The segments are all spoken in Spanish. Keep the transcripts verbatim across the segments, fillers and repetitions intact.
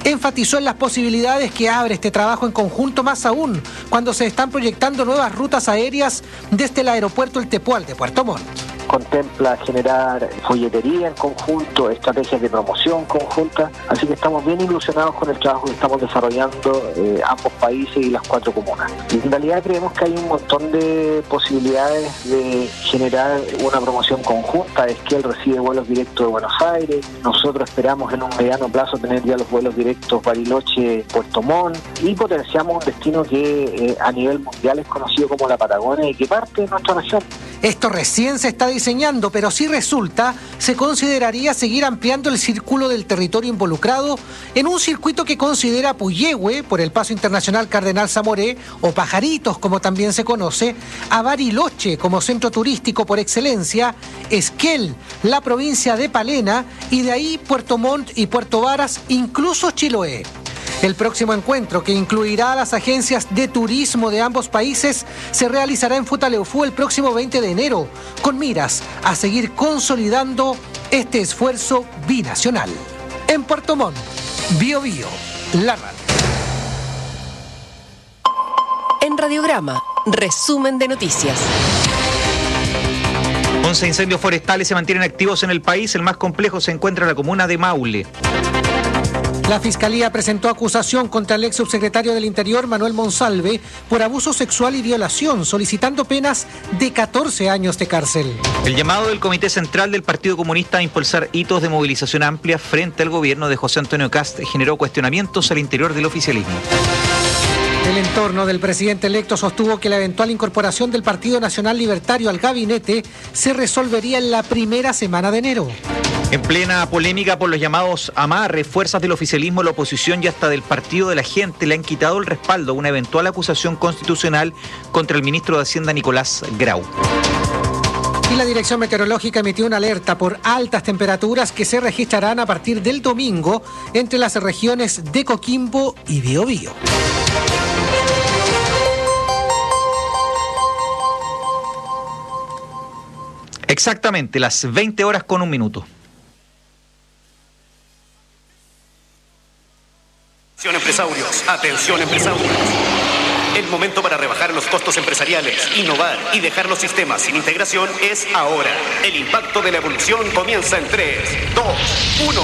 Enfatizó en las posibilidades que abre este trabajo en conjunto, más aún cuando se están proyectando nuevas rutas aéreas desde el aeropuerto El Tepual de Puerto Montt. Contempla generar folletería en conjunto, estrategias de promoción conjunta, así que estamos bien ilusionados con el trabajo que estamos desarrollando eh, ambos países y las cuatro comunas. En realidad creemos que hay un montón de posibilidades de generar una promoción conjunta. Esquel recibe vuelos directos de Buenos Aires, nosotros esperamos en un mediano plazo tener ya los vuelos directos Bariloche-Puerto Montt y potenciamos un destino que eh, a nivel mundial es conocido como la Patagonia y que parte de nuestra región. Esto recién se está diseñando, pero si resulta, se consideraría seguir ampliando el círculo del territorio involucrado en un circuito que considera Puyehue, por el paso internacional Cardenal Zamoré, o Pajaritos, como también se conoce, a Bariloche como centro turístico por excelencia, Esquel, la provincia de Palena, y de ahí Puerto Montt y Puerto Varas, incluso Chiloé. El próximo encuentro, que incluirá a las agencias de turismo de ambos países, se realizará en Futaleufú el próximo veinte de enero, con miras a seguir consolidando este esfuerzo binacional. En Puerto Montt, Bio Bio, la radio. En Radiograma, resumen de noticias. once incendios forestales se mantienen activos en el país. El más complejo se encuentra en la comuna de Maule. La Fiscalía presentó acusación contra el ex subsecretario del Interior, Manuel Monsalve, por abuso sexual y violación, solicitando penas de catorce años de cárcel. El llamado del Comité Central del Partido Comunista a impulsar hitos de movilización amplia frente al gobierno de José Antonio Kast generó cuestionamientos al interior del oficialismo. El entorno del presidente electo sostuvo que la eventual incorporación del Partido Nacional Libertario al gabinete se resolvería en la primera semana de enero. En plena polémica por los llamados amarres, fuerzas del oficialismo, la oposición y hasta del Partido de la Gente le han quitado el respaldo a una eventual acusación constitucional contra el ministro de Hacienda, Nicolás Grau. Y la Dirección Meteorológica emitió una alerta por altas temperaturas que se registrarán a partir del domingo entre las regiones de Coquimbo y Biobío. Exactamente, las veinte horas con un minuto. Atención empresarios, atención empresarios. El momento para rebajar los costos empresariales, innovar y dejar los sistemas sin integración es ahora. El impacto de la evolución comienza en tres, dos, uno.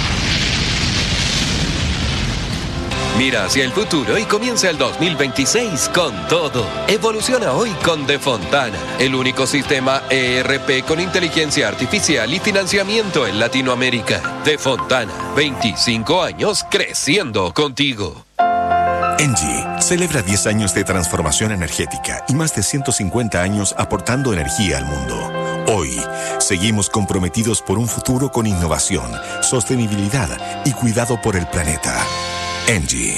Mira hacia el futuro y comienza el dos mil veintiséis con todo. Evoluciona hoy con De Fontana, el único sistema E R P con inteligencia artificial y financiamiento en Latinoamérica. De Fontana, veinticinco años creciendo contigo. Engie celebra diez años de transformación energética y más de ciento cincuenta años aportando energía al mundo. Hoy, seguimos comprometidos por un futuro con innovación, sostenibilidad y cuidado por el planeta. Engie.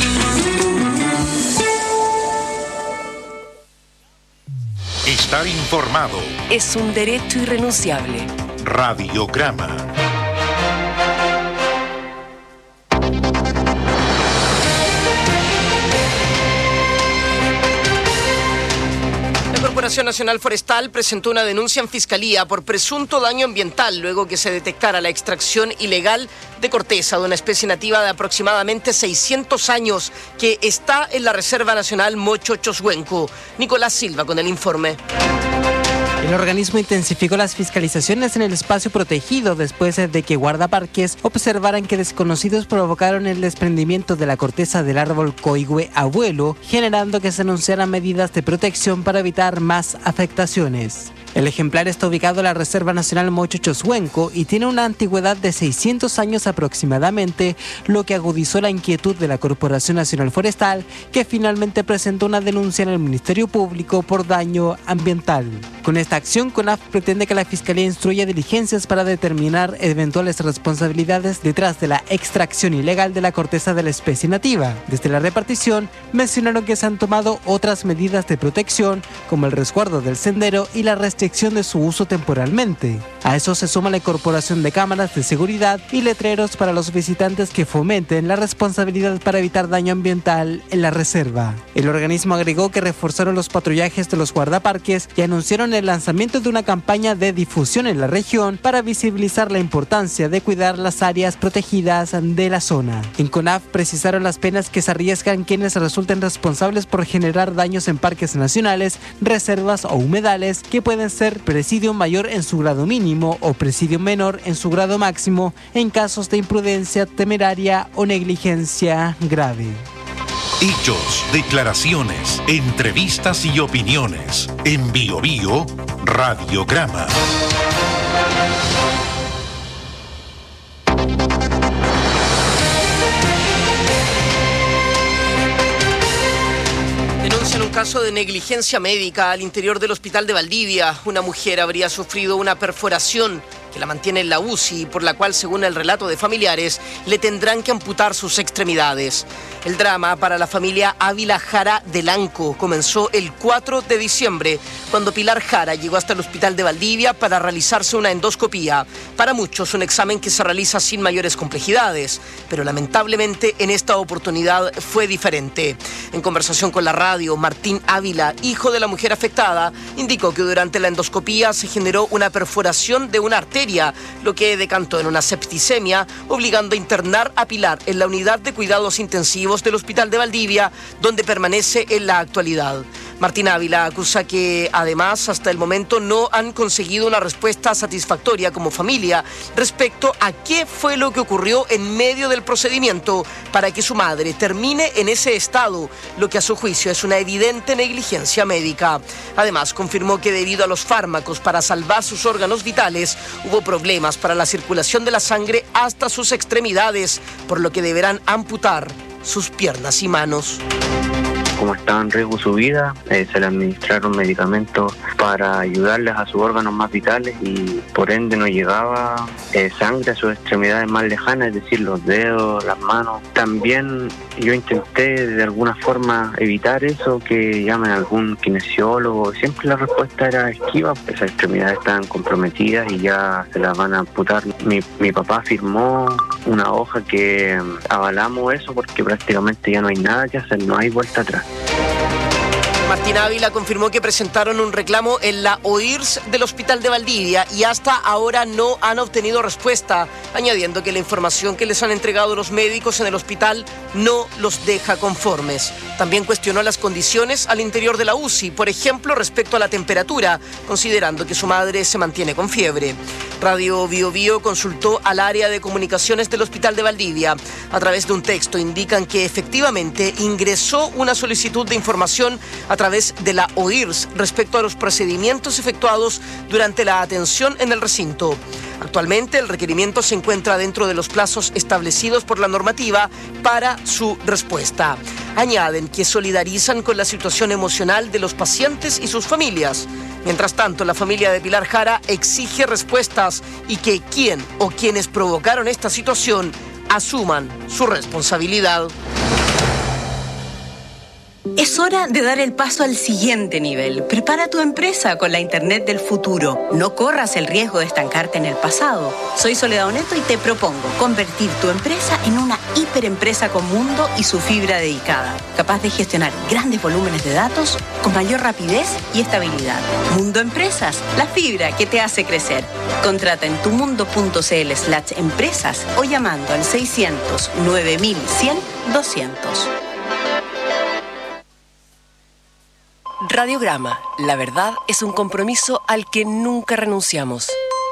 Estar informado es un derecho irrenunciable. Radiograma. La Corporación Nacional Forestal presentó una denuncia en Fiscalía por presunto daño ambiental luego que se detectara la extracción ilegal de corteza de una especie nativa de aproximadamente seiscientos años que está en la Reserva Nacional Mocho-Choshuenco. Nicolás Silva con el informe. El organismo intensificó las fiscalizaciones en el espacio protegido después de que guardaparques observaran que desconocidos provocaron el desprendimiento de la corteza del árbol coigüe abuelo, generando que se anunciaran medidas de protección para evitar más afectaciones. El ejemplar está ubicado en la Reserva Nacional Mocho-Choshuenco y tiene una antigüedad de seiscientos años aproximadamente, lo que agudizó la inquietud de la Corporación Nacional Forestal, que finalmente presentó una denuncia en el Ministerio Público por daño ambiental. Con esta acción, CONAF pretende que la Fiscalía instruya diligencias para determinar eventuales responsabilidades detrás de la extracción ilegal de la corteza de la especie nativa. Desde la repartición, mencionaron que se han tomado otras medidas de protección, como el resguardo del sendero y la restricción restricción de su uso temporalmente. A eso se suma la incorporación de cámaras de seguridad y letreros para los visitantes que fomenten la responsabilidad para evitar daño ambiental en la reserva. El organismo agregó que reforzaron los patrullajes de los guardaparques y anunciaron el lanzamiento de una campaña de difusión en la región para visibilizar la importancia de cuidar las áreas protegidas de la zona. En CONAF precisaron las penas que se arriesgan quienes resulten responsables por generar daños en parques nacionales, reservas o humedales, que pueden ser presidio mayor en su grado mínimo o presidio menor en su grado máximo en casos de imprudencia temeraria o negligencia grave. Hechos, declaraciones, entrevistas y opiniones. En Bio Bio, Radiograma. Denuncian un caso de negligencia médica al interior del hospital de Valdivia. Una mujer habría sufrido una perforación que la mantiene en la U C I, por la cual, según el relato de familiares, le tendrán que amputar sus extremidades. El drama para la familia Ávila Jara Delanco comenzó el cuatro de diciembre, cuando Pilar Jara llegó hasta el hospital de Valdivia para realizarse una endoscopía. Para muchos, un examen que se realiza sin mayores complejidades, pero lamentablemente en esta oportunidad fue diferente. En conversación con la radio, Martín Ávila, hijo de la mujer afectada, indicó que durante la endoscopía se generó una perforación de una arteria, lo que decantó en una septicemia, obligando a internar a Pilar en la unidad de cuidados intensivos del hospital de Valdivia, donde permanece en la actualidad. Martín Ávila acusa que, además, hasta el momento no han conseguido una respuesta satisfactoria como familia respecto a qué fue lo que ocurrió en medio del procedimiento para que su madre termine en ese estado, lo que a su juicio es una evidente negligencia médica. Además, confirmó que debido a los fármacos para salvar sus órganos vitales, hubo problemas para la circulación de la sangre hasta sus extremidades, por lo que deberán amputar sus piernas y manos. Como estaba en riesgo su vida, eh, se le administraron medicamentos para ayudarles a sus órganos más vitales y por ende no llegaba eh, sangre a sus extremidades más lejanas, es decir, los dedos, las manos. También yo intenté de alguna forma evitar eso, que llamen a algún kinesiólogo. Siempre la respuesta era esquiva, esas extremidades estaban comprometidas y ya se las van a amputar. Mi, mi papá firmó una hoja que avalamos eso porque prácticamente ya no hay nada que hacer, no hay vuelta atrás. Martín Ávila confirmó que presentaron un reclamo en la O I R S del Hospital de Valdivia y hasta ahora no han obtenido respuesta, añadiendo que la información que les han entregado los médicos en el hospital no los deja conformes. También cuestionó las condiciones al interior de la U C I, por ejemplo, respecto a la temperatura, considerando que su madre se mantiene con fiebre. Radio Bio Bio consultó al área de comunicaciones del Hospital de Valdivia. A través de un texto indican que efectivamente ingresó una solicitud de información a través de la O I R S respecto a los procedimientos efectuados durante la atención en el recinto. Actualmente el requerimiento se encuentra dentro de los plazos establecidos por la normativa para su respuesta. Añaden que solidarizan con la situación emocional de los pacientes y sus familias. Mientras tanto, la familia de Pilar Jara exige respuestas y que quien o quienes provocaron esta situación asuman su responsabilidad. Es hora de dar el paso al siguiente nivel. Prepara tu empresa con la Internet del futuro. No corras el riesgo de estancarte en el pasado. Soy Soledad Oneto y te propongo convertir tu empresa en una hiperempresa con mundo y su fibra dedicada, capaz de gestionar grandes volúmenes de datos con mayor rapidez y estabilidad. Mundo Empresas, la fibra que te hace crecer. Contrata en tumundo.cl slash empresas o llamando al seiscientos nueve mil cien doscientos. Radiograma. La verdad es un compromiso al que nunca renunciamos.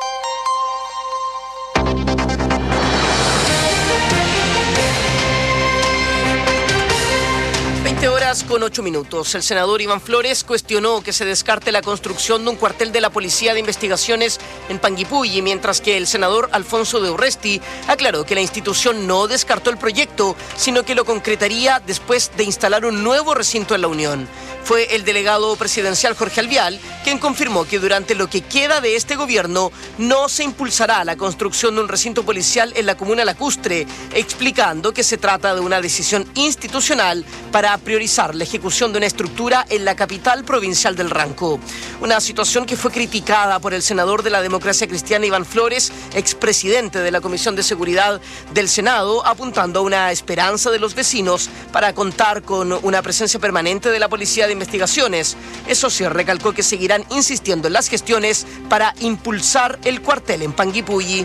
veinte horas con ocho minutos. El senador Iván Flores cuestionó que se descarte la construcción de un cuartel de la Policía de Investigaciones en Panguipulli, mientras que el senador Alfonso de Urresti aclaró que la institución no descartó el proyecto, sino que lo concretaría después de instalar un nuevo recinto en la Unión. Fue el delegado presidencial Jorge Alvial quien confirmó que durante lo que queda de este gobierno no se impulsará la construcción de un recinto policial en la comuna lacustre, explicando que se trata de una decisión institucional para priorizar impulsar la ejecución de una estructura en la capital provincial del Ranco. Una situación que fue criticada por el senador de la Democracia Cristiana Iván Flores, expresidente de la Comisión de Seguridad del Senado, apuntando a una esperanza de los vecinos para contar con una presencia permanente de la Policía de Investigaciones. Eso sí, recalcó que seguirán insistiendo en las gestiones para impulsar el cuartel en Panguipulli.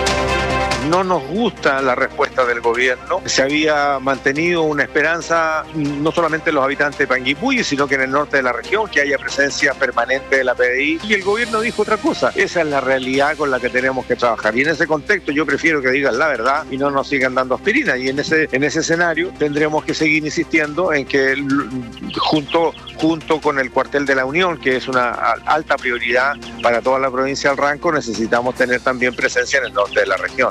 No nos gusta la respuesta del gobierno. Se había mantenido una esperanza, no solamente en los habitantes de Panguipulli, sino que en el norte de la región, que haya presencia permanente de la P D I. Y el gobierno dijo otra cosa. Esa es la realidad con la que tenemos que trabajar. Y en ese contexto yo prefiero que digan la verdad y no nos sigan dando aspirina. Y en ese, en ese escenario tendremos que seguir insistiendo en que junto, junto con el cuartel de la Unión, que es una alta prioridad para toda la provincia del Ranco, necesitamos tener también presencia en el norte de la región.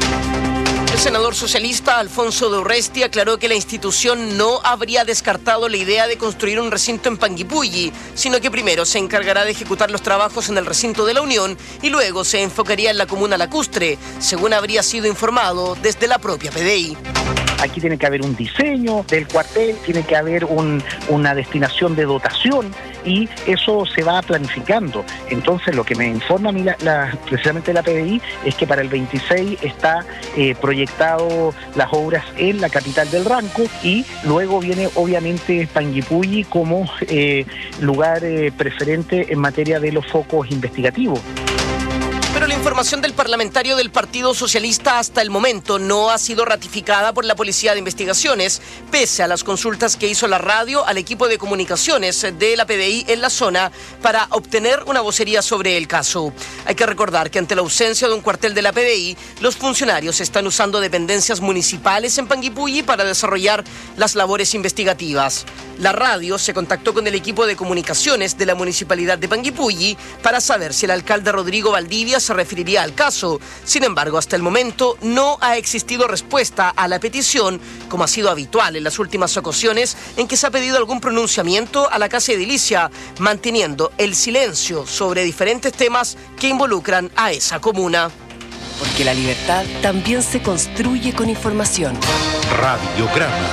El senador socialista Alfonso de Urresti aclaró que la institución no habría descartado la idea de construir un recinto en Panguipulli, sino que primero se encargará de ejecutar los trabajos en el recinto de la Unión y luego se enfocaría en la comuna lacustre, según habría sido informado desde la propia P D I. Aquí tiene que haber un diseño del cuartel, tiene que haber un, una destinación de dotación y eso se va planificando. Entonces lo que me informa a mí la, la, precisamente la P D I es que para el veintiséis está eh, proyectado las obras en la capital del Ranco y luego viene obviamente Panguipulli como eh, lugar eh, preferente en materia de los focos investigativos. Pero la información del parlamentario del Partido Socialista hasta el momento no ha sido ratificada por la Policía de Investigaciones, pese a las consultas que hizo la radio al equipo de comunicaciones de la P D I en la zona para obtener una vocería sobre el caso. Hay que recordar que ante la ausencia de un cuartel de la P D I, los funcionarios están usando dependencias municipales en Panguipulli para desarrollar las labores investigativas. La radio se contactó con el equipo de comunicaciones de la Municipalidad de Panguipulli para saber si el alcalde Rodrigo Valdivia se referiría al caso. Sin embargo, hasta el momento no ha existido respuesta a la petición, como ha sido habitual en las últimas ocasiones en que se ha pedido algún pronunciamiento a la Casa Edilicia, manteniendo el silencio sobre diferentes temas que involucran a esa comuna. Porque la libertad también se construye con información. Radiograma.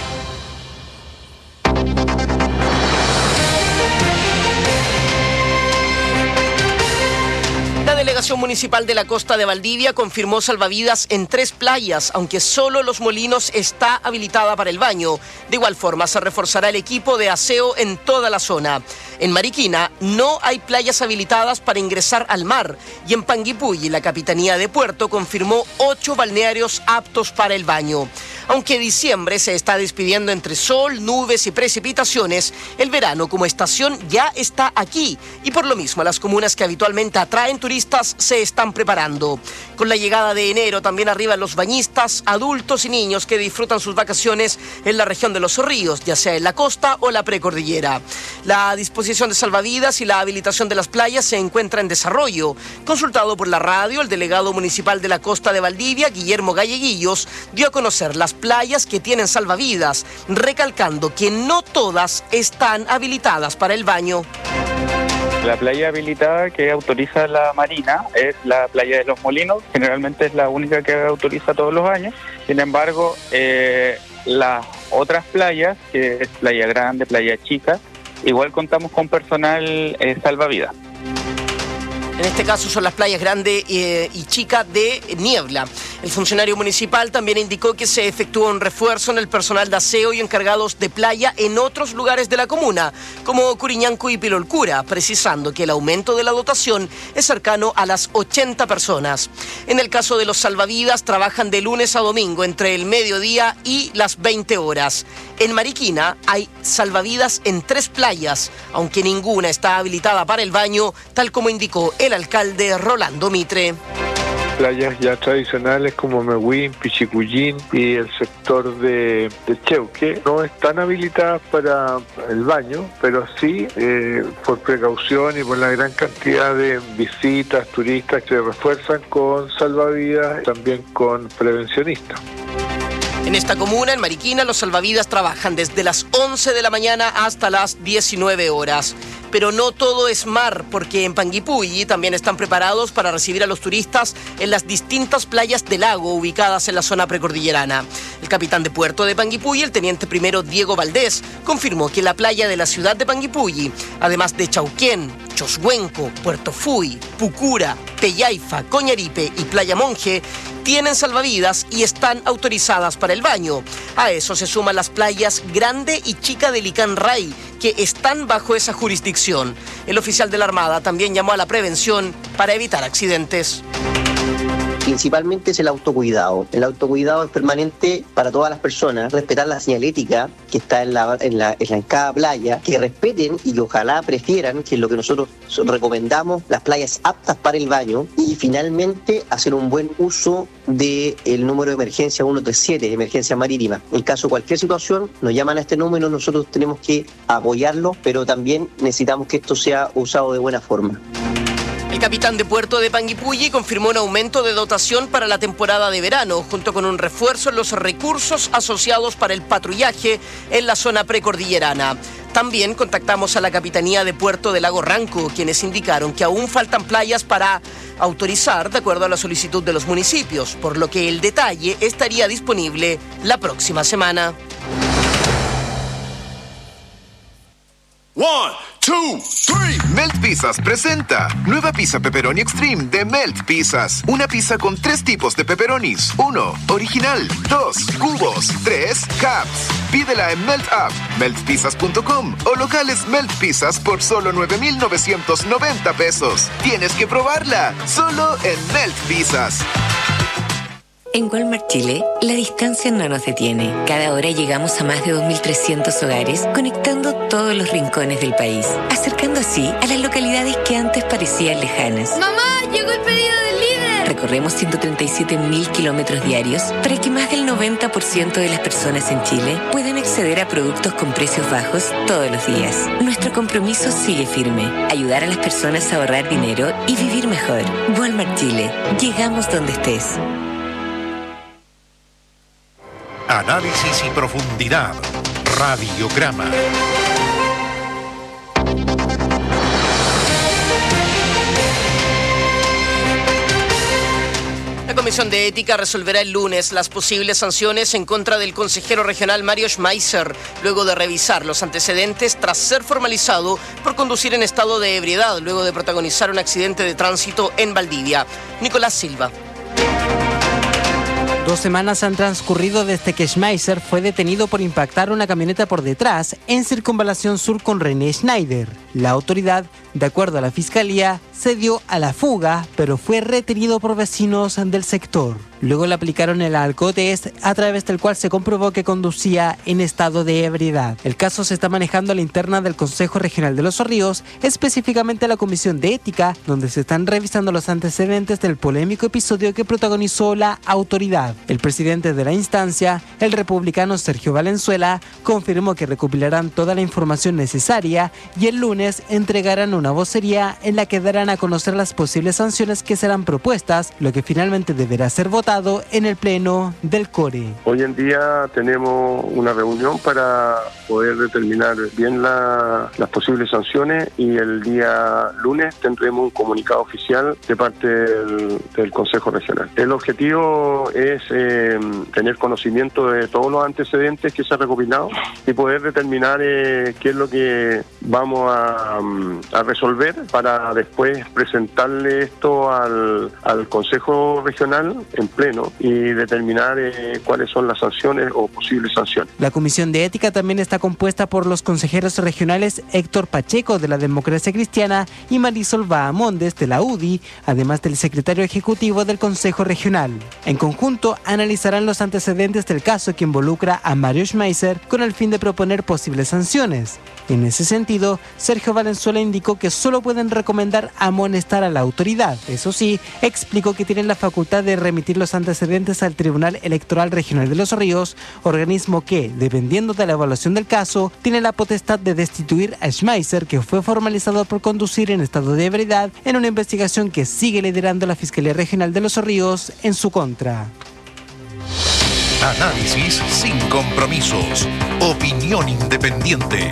La delegación municipal de la Costa de Valdivia confirmó salvavidas en tres playas, aunque solo Los Molinos está habilitada para el baño. De igual forma, se reforzará el equipo de aseo en toda la zona. En Mariquina no hay playas habilitadas para ingresar al mar y en Panguipulli la Capitanía de Puerto confirmó ocho balnearios aptos para el baño. Aunque diciembre se está despidiendo entre sol, nubes y precipitaciones, el verano como estación ya está aquí y por lo mismo las comunas que habitualmente atraen turistas se están preparando. Con la llegada de enero también arriban los bañistas, adultos y niños que disfrutan sus vacaciones en la región de los ríos, ya sea en la costa o la precordillera. La disposición de salvavidas y la habilitación de las playas se encuentra en desarrollo. Consultado por la radio, el delegado municipal de la Costa de Valdivia, Guillermo Galleguillos, dio a conocer las playas que tienen salvavidas, recalcando que no todas están habilitadas para el baño. La playa habilitada que autoriza la Marina es la playa de Los Molinos, generalmente es la única que autoriza todos los años. Sin embargo, eh, las otras playas, que es Playa Grande, Playa Chica, igual contamos con personal eh, salvavidas. En este caso son las playas Grande eh, y Chica de Niebla. El funcionario municipal también indicó que se efectuó un refuerzo en el personal de aseo y encargados de playa en otros lugares de la comuna, como Curiñanco y Pilolcura, precisando que el aumento de la dotación es cercano a las ochenta personas. En el caso de los salvavidas, trabajan de lunes a domingo entre el mediodía y las veinte horas. En Mariquina hay salvavidas en tres playas, aunque ninguna está habilitada para el baño, tal como indicó el alcalde Rolando Mitre. Playas ya tradicionales como Mehuín, Pichicuyín y el sector de, de Cheuque no están habilitadas para el baño, pero sí eh, por precaución y por la gran cantidad de visitas, turistas que se refuerzan con salvavidas, también con prevencionistas. En esta comuna, en Mariquina, los salvavidas trabajan desde las once de la mañana hasta las diecinueve horas. Pero no todo es mar, porque en Panguipulli también están preparados para recibir a los turistas en las distintas playas del lago ubicadas en la zona precordillerana. El capitán de puerto de Panguipulli, el teniente primero Diego Valdés, confirmó que la playa de la ciudad de Panguipulli, además de Chauquén, Choshuenco, Puerto Fui, Pucura, Peyaifa, Coñaripe y Playa Monje, tienen salvavidas y están autorizadas para el baño. A eso se suman las playas Grande y Chica de Licán Ray, que están bajo esa jurisdicción. El oficial de la Armada también llamó a la prevención para evitar accidentes. Principalmente es el autocuidado. El autocuidado es permanente para todas las personas. Respetar la señalética que está en, la, en, la, en, la, en cada playa, que respeten y que ojalá prefieran, que es lo que nosotros recomendamos, las playas aptas para el baño. Y finalmente hacer un buen uso del número de emergencia ciento treinta y siete, emergencia marítima. En caso de cualquier situación, nos llaman a este número, nosotros tenemos que apoyarlo, pero también necesitamos que esto sea usado de buena forma. El capitán de puerto de Panguipulli confirmó un aumento de dotación para la temporada de verano, junto con un refuerzo en los recursos asociados para el patrullaje en la zona precordillerana. También contactamos a la Capitanía de Puerto de Lago Ranco, quienes indicaron que aún faltan playas para autorizar de acuerdo a la solicitud de los municipios, por lo que el detalle estaría disponible la próxima semana. One, two, three. Melt Pizzas presenta nueva pizza pepperoni extreme de Melt Pizzas. Una pizza con tres tipos de pepperonis. Uno, original. Dos, cubos. Tres, cups. Pídela en Melt App, melt pizzas punto com o locales Melt Pizzas por solo nueve mil novecientos noventa pesos. Tienes que probarla, solo en Melt Pizzas. En Walmart Chile, la distancia no nos detiene. Cada hora llegamos a más de dos mil trescientos hogares, conectando todos los rincones del país, acercando así a las localidades que antes parecían lejanas. ¡Mamá, llegó el pedido del líder! Recorremos ciento treinta y siete mil kilómetros diarios para que más del noventa por ciento de las personas en Chile puedan acceder a productos con precios bajos todos los días. Nuestro compromiso sigue firme: ayudar a las personas a ahorrar dinero y vivir mejor. Walmart Chile. Llegamos donde estés. Análisis y profundidad. Radiograma. La Comisión de Ética resolverá el lunes las posibles sanciones en contra del consejero regional Mario Schmeiser, luego de revisar los antecedentes tras ser formalizado por conducir en estado de ebriedad, luego de protagonizar un accidente de tránsito en Valdivia. Nicolás Silva. Dos semanas han transcurrido desde que Schmeiser fue detenido por impactar una camioneta por detrás en Circunvalación Sur con René Schneider. La autoridad, de acuerdo a la Fiscalía, se dio a la fuga, pero fue retenido por vecinos del sector. Luego le aplicaron el alcotest, a través del cual se comprobó que conducía en estado de ebriedad. El caso se está manejando a la interna del Consejo Regional de Los Ríos, específicamente a la Comisión de Ética, donde se están revisando los antecedentes del polémico episodio que protagonizó la autoridad. El presidente de la instancia, el republicano Sergio Valenzuela, confirmó que recopilarán toda la información necesaria y el lunes entregarán una vocería en la que darán a conocer las posibles sanciones que serán propuestas, lo que finalmente deberá ser votado en el pleno del CORE. Hoy en día tenemos una reunión para poder determinar bien la, las posibles sanciones y el día lunes tendremos un comunicado oficial de parte del, del Consejo Regional. El objetivo es eh, tener conocimiento de todos los antecedentes que se han recopilado y poder determinar eh, qué es lo que vamos a, a resolver para después presentarle esto al, al Consejo Regional en pleno y determinar eh, cuáles son las sanciones o posibles sanciones. La Comisión de Ética también está compuesta por los consejeros regionales Héctor Pacheco de la Democracia Cristiana y Marisol Bahamondes de la U D I, además del secretario ejecutivo del Consejo Regional. En conjunto analizarán los antecedentes del caso que involucra a Mario Schmeiser con el fin de proponer posibles sanciones. En ese sentido, Sergio Valenzuela indicó que solo pueden recomendar amonestar a la autoridad. Eso sí, explicó que tienen la facultad de remitir los antecedentes al Tribunal Electoral Regional de Los Ríos, organismo que, dependiendo de la evaluación del caso, tiene la potestad de destituir a Schmeiser, que fue formalizado por conducir en estado de ebriedad en una investigación que sigue liderando la Fiscalía Regional de Los Ríos en su contra. Análisis sin compromisos. Opinión independiente.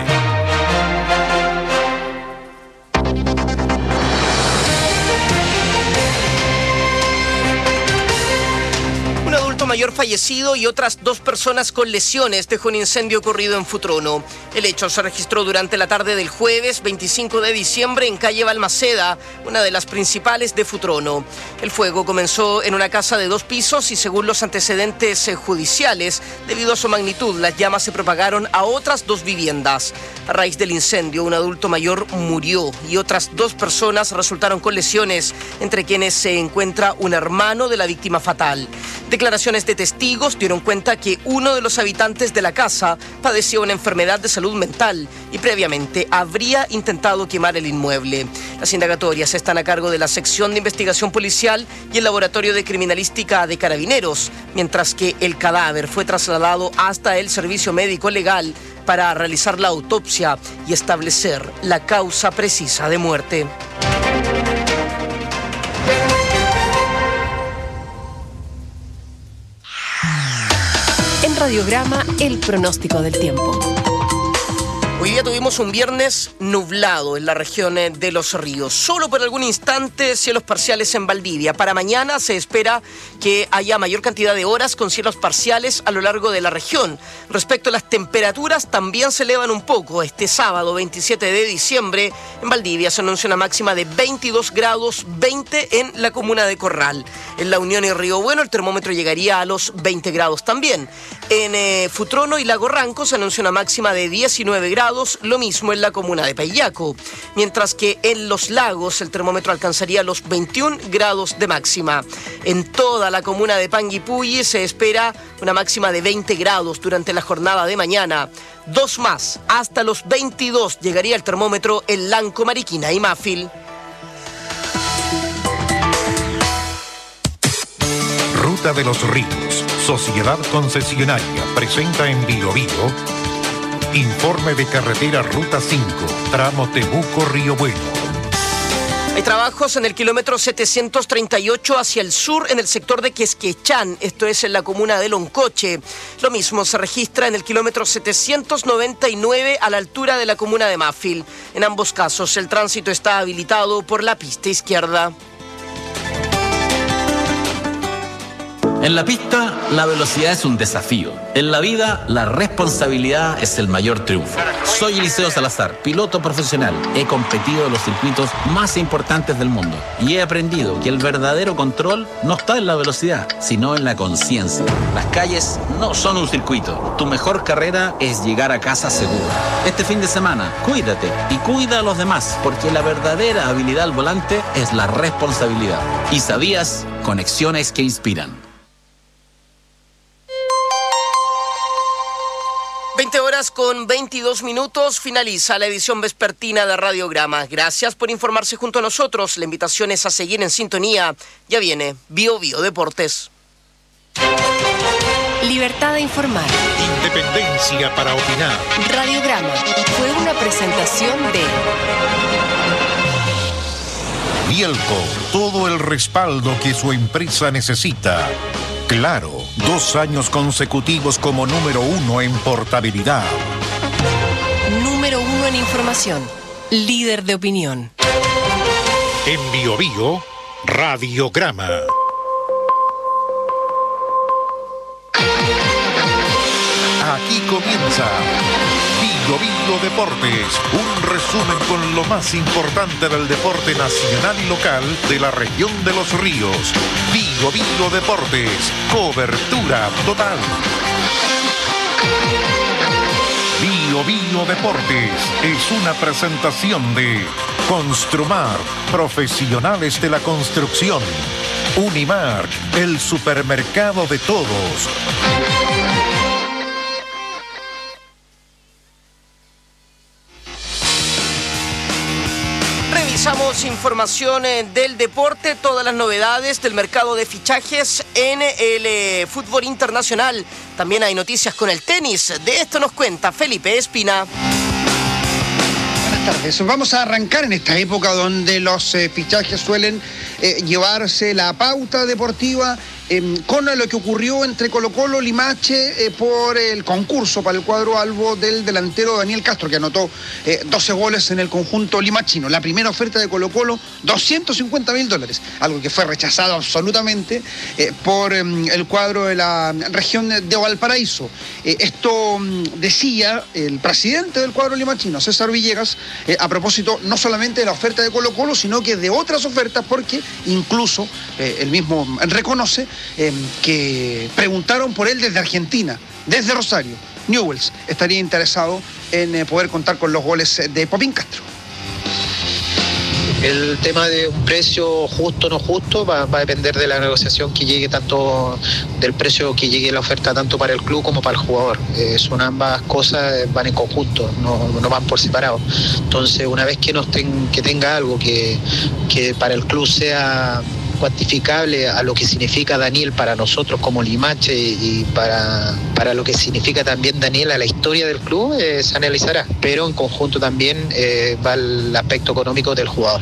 mayor fallecido y otras dos personas con lesiones dejó un incendio ocurrido en Futrono. El hecho se registró durante la tarde del jueves veinticinco de diciembre en calle Balmaceda, una de las principales de Futrono. El fuego comenzó en una casa de dos pisos y según los antecedentes judiciales, debido a su magnitud, las llamas se propagaron a otras dos viviendas. A raíz del incendio, un adulto mayor murió y otras dos personas resultaron con lesiones, entre quienes se encuentra un hermano de la víctima fatal. Declaraciones de testigos dieron cuenta que uno de los habitantes de la casa padecía una enfermedad de salud mental y previamente habría intentado quemar el inmueble. Las indagatorias están a cargo de la sección de investigación policial y el laboratorio de criminalística de Carabineros, mientras que el cadáver fue trasladado hasta el servicio médico legal para realizar la autopsia y establecer la causa precisa de muerte. En Radiograma, el pronóstico del tiempo. Hoy día tuvimos un viernes nublado en la región de Los Ríos. Solo por algún instante cielos parciales en Valdivia. Para mañana se espera que haya mayor cantidad de horas con cielos parciales a lo largo de la región. Respecto a las temperaturas, también se elevan un poco. Este sábado, veintisiete de diciembre, en Valdivia se anuncia una máxima de veintidós grados, veinte en la comuna de Corral. En La Unión y Río Bueno el termómetro llegaría a los veinte grados también. En eh, Futrono y Lago Ranco se anuncia una máxima de diecinueve grados, lo mismo en la comuna de Paillaco. Mientras que en Los Lagos el termómetro alcanzaría los veintiún grados de máxima. En toda la comuna de Panguipulli se espera una máxima de veinte grados durante la jornada de mañana. Dos más, hasta los veintidós llegaría el termómetro en Lanco, Mariquina y Mafil. Ruta de los Ríos, Sociedad Concesionaria, presenta en Bio Bio informe de carretera Ruta cinco, tramo Temuco-Río Bueno. Hay trabajos en el kilómetro setecientos treinta y ocho hacia el sur en el sector de Quesquechán, esto es en la comuna de Loncoche. Lo mismo se registra en el kilómetro setecientos noventa y nueve a la altura de la comuna de Mafil. En ambos casos el tránsito está habilitado por la pista izquierda. En la pista, la velocidad es un desafío. En la vida, la responsabilidad es el mayor triunfo. Soy Eliseo Salazar, piloto profesional. He competido en los circuitos más importantes del mundo y he aprendido que el verdadero control no está en la velocidad, sino en la conciencia. Las calles no son un circuito. Tu mejor carrera es llegar a casa seguro. Este fin de semana, cuídate y cuida a los demás, porque la verdadera habilidad al volante es la responsabilidad. ¿Y sabías? Conexiones que inspiran. veinte horas con veintidós minutos, finaliza la edición vespertina de Radiograma. Gracias por informarse junto a nosotros. La invitación es a seguir en sintonía. Ya viene Bio Bio Deportes. Libertad de informar. Independencia para opinar. Radiograma fue una presentación de Bielco, todo el respaldo que su empresa necesita. Claro, dos años consecutivos como número uno en portabilidad. Número uno en información. Líder de opinión. En Bio Bio, Radiograma. Aquí comienza Bio Bio Deportes, un resumen con lo más importante del deporte nacional y local de la región de Los Ríos. Bio Bio Deportes, cobertura total. Bio Bio Deportes es una presentación de Construmar, profesionales de la construcción. Unimark, el supermercado de todos. Revisamos información del deporte, todas las novedades del mercado de fichajes en el eh, fútbol internacional. También hay noticias con el tenis. De esto nos cuenta Felipe Espina. Buenas tardes. Vamos a arrancar en esta época donde los eh, fichajes suelen eh, llevarse la pauta deportiva eh, con lo que ocurrió entre Colo-Colo y Limache eh, por el concurso para el cuadro albo del delantero Daniel Castro, que anotó eh, doce goles en el conjunto limachino. La primera oferta de Colo-Colo, doscientos cincuenta mil dólares, algo que fue rechazado absolutamente eh, por eh, el cuadro de la región de Valparaíso. Eh, esto mm, decía el presidente del cuadro limachino, César Villegas, eh, a propósito no solamente de la oferta de Colo-Colo, sino que de otras ofertas, porque incluso eh, él mismo reconoce eh, que preguntaron por él desde Argentina, desde Rosario. Newell's estaría interesado en eh, poder contar con los goles de Popín Castro. El tema de un precio justo o no justo va, va a depender de la negociación que llegue, tanto del precio que llegue la oferta tanto para el club como para el jugador. Eh, son ambas cosas, van en conjunto, no, no van por separado. Entonces, una vez que, nos ten, que tenga algo que, que para el club sea cuantificable a lo que significa Daniel para nosotros como Limache y para, para lo que significa también Daniel a la historia del club, eh, se analizará, pero en conjunto también eh, va el aspecto económico del jugador.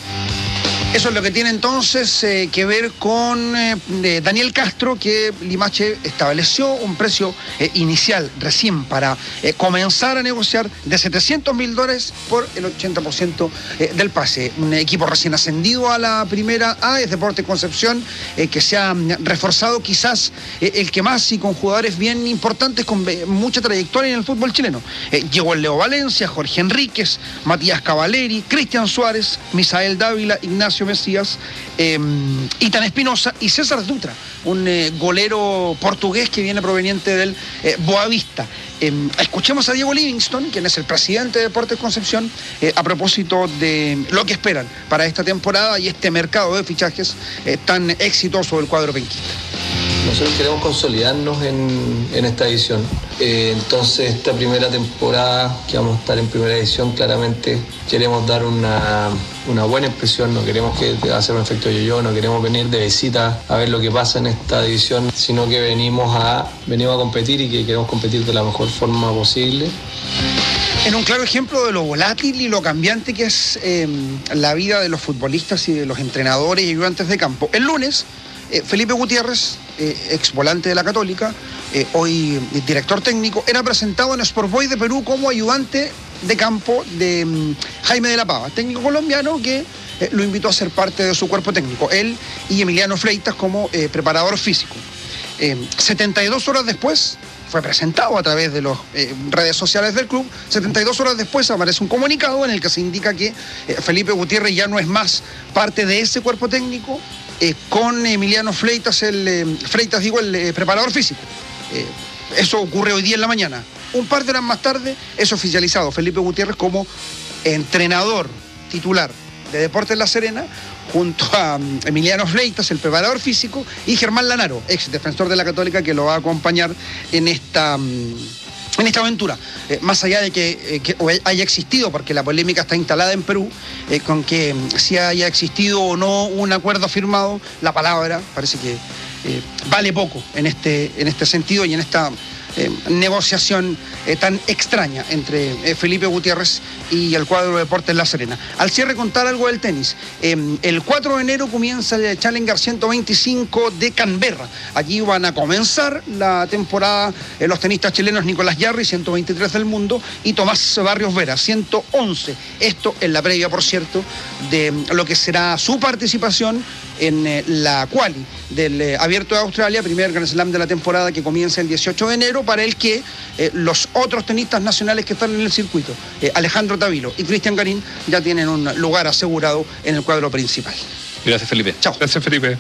Eso es lo que tiene entonces eh, que ver con eh, Daniel Castro, que Limache estableció un precio eh, inicial recién para eh, comenzar a negociar de setecientos mil dólares por el ochenta por ciento eh, del pase. Un equipo recién ascendido a la primera A, es Deportes Concepción, eh, que se ha reforzado quizás eh, el que más y con jugadores bien importantes con mucha trayectoria en el fútbol chileno. Eh, llegó el Leo Valencia, Jorge Enríquez, Matías Cavaleri, Cristian Suárez, Misael Dávila, Ignacio Mesías, eh, Itán Espinosa y César Dutra, un eh, golero portugués que viene proveniente del eh, Boavista. Eh, escuchemos a Diego Livingston, quien es el presidente de Deportes Concepción, eh, a propósito de lo que esperan para esta temporada y este mercado de fichajes eh, tan exitoso del cuadro penquista. Nosotros queremos consolidarnos en, en esta edición. Eh, entonces, esta primera temporada que vamos a estar en primera edición, claramente queremos dar una, una buena impresión. No queremos que hacer un efecto yo-yo, no queremos venir de visita a ver lo que pasa en esta edición, sino que venimos a, venimos a competir y que queremos competir de la mejor forma posible. En un claro ejemplo de lo volátil y lo cambiante que es eh, la vida de los futbolistas y de los entrenadores y ayudantes de campo. El lunes, eh, Felipe Gutiérrez, eh, ex volante de la Católica, eh, hoy director técnico, era presentado en Sport Boys de Perú como ayudante de campo de um, Jaime de la Pava, técnico colombiano que eh, lo invitó a ser parte de su cuerpo técnico, él y Emiliano Fleitas como eh, preparador físico. Eh, setenta y dos horas después, fue presentado a través de las eh, redes sociales del club, setenta y dos horas después aparece un comunicado en el que se indica que eh, Felipe Gutiérrez ya no es más parte de ese cuerpo técnico, eh, con Emiliano Fleitas, el, eh, Freitas, digo, el eh, preparador físico. Eh, eso ocurre hoy día en la mañana. Un par de horas más tarde es oficializado Felipe Gutiérrez como entrenador titular de Deportes La Serena, junto a um, Emiliano Fleitas, el preparador físico, y Germán Lanaro, ex defensor de la Católica, que lo va a acompañar en esta, um, en esta aventura. Eh, más allá de que, eh, que haya existido, porque la polémica está instalada en Perú, eh, con que um, si haya existido o no un acuerdo firmado, la palabra parece que eh, vale poco en este, en este sentido y en esta Eh, negociación eh, tan extraña entre eh, Felipe Gutiérrez y el cuadro de Deportes La Serena. Al cierre, contar algo del tenis. Eh, el cuatro de enero comienza el Challenger ciento veinticinco de Canberra. Aquí van a comenzar la temporada eh, los tenistas chilenos Nicolás Yarri, ciento veintitrés del mundo, y Tomás Barrios Vera, ciento once. Esto en la previa, por cierto, de lo que será su participación en eh, la quali del eh, Abierto de Australia, primer Grand Slam de la temporada, que comienza el dieciocho de enero, para el que eh, los otros tenistas nacionales que están en el circuito, eh, Alejandro Tavilo y Cristian Garín, ya tienen un lugar asegurado en el cuadro principal. Gracias, Felipe. Chao. Gracias, Felipe.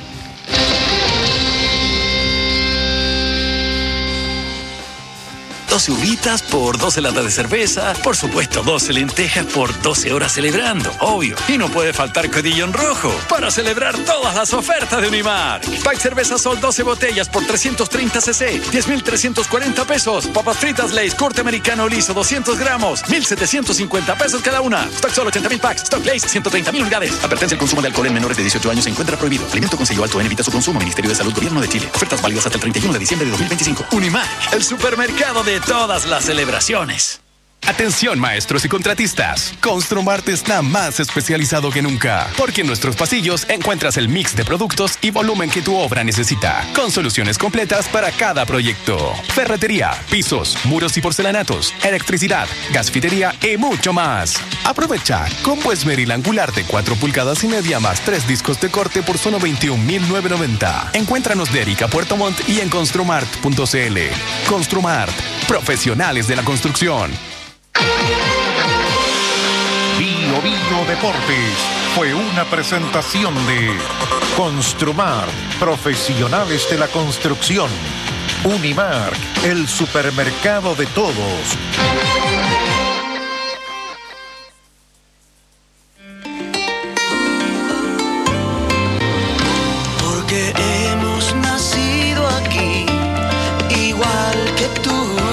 doce uvitas por doce latas de cerveza, por supuesto doce lentejas por doce horas celebrando, obvio. Y no puede faltar codillón rojo para celebrar todas las ofertas de Unimar. Pack Cerveza Sol doce botellas por trescientos treinta centilitros, diez mil trescientos cuarenta pesos. Papas fritas Lay's corte americano liso doscientos gramos, mil setecientos cincuenta pesos cada una. Stock Sol ochenta mil packs, Stock Lay's ciento treinta mil unidades. Advertencia: el consumo de alcohol en menores de dieciocho años se encuentra prohibido. Alimento con sello alto en, evita su consumo. Ministerio de Salud, Gobierno de Chile. Ofertas válidas hasta el treinta y uno de diciembre de dos mil veinticinco. Unimar, el supermercado de todas las celebraciones. Atención maestros y contratistas, Construmart está más especializado que nunca, porque en nuestros pasillos encuentras el mix de productos y volumen que tu obra necesita, con soluciones completas para cada proyecto. Ferretería, pisos, muros y porcelanatos, electricidad, gasfitería y mucho más. Aprovecha combo esmeril angular de cuatro pulgadas y media más tres discos de corte por solo veintiún mil novecientos noventa. Encuéntranos de Erika Puerto Montt y en construmart punto cl. Construmart, profesionales de la construcción. Bio Bio Deportes fue una presentación de Construmart, profesionales de la construcción. Unimark, el supermercado de todos. Porque hemos nacido aquí, igual que tú.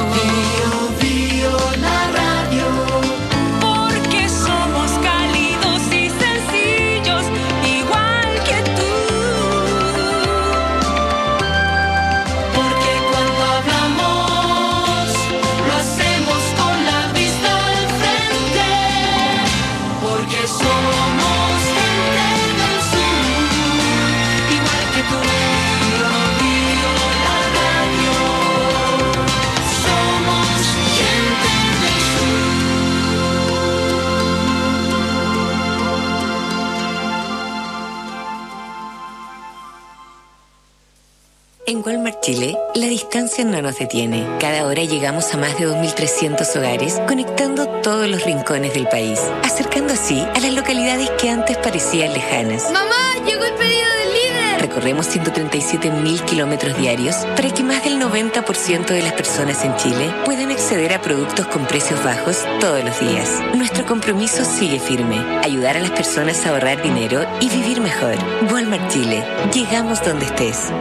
En Walmart Chile, la distancia no nos detiene. Cada hora llegamos a más de dos mil trescientos hogares, conectando todos los rincones del país, acercando así a las localidades que antes parecían lejanas. ¡Mamá! ¡Llegó el pedido del líder! Recorremos ciento treinta y siete mil kilómetros diarios para que más del noventa por ciento de las personas en Chile puedan acceder a productos con precios bajos todos los días. Nuestro compromiso sigue firme: ayudar a las personas a ahorrar dinero y vivir mejor. Walmart Chile. Llegamos donde estés.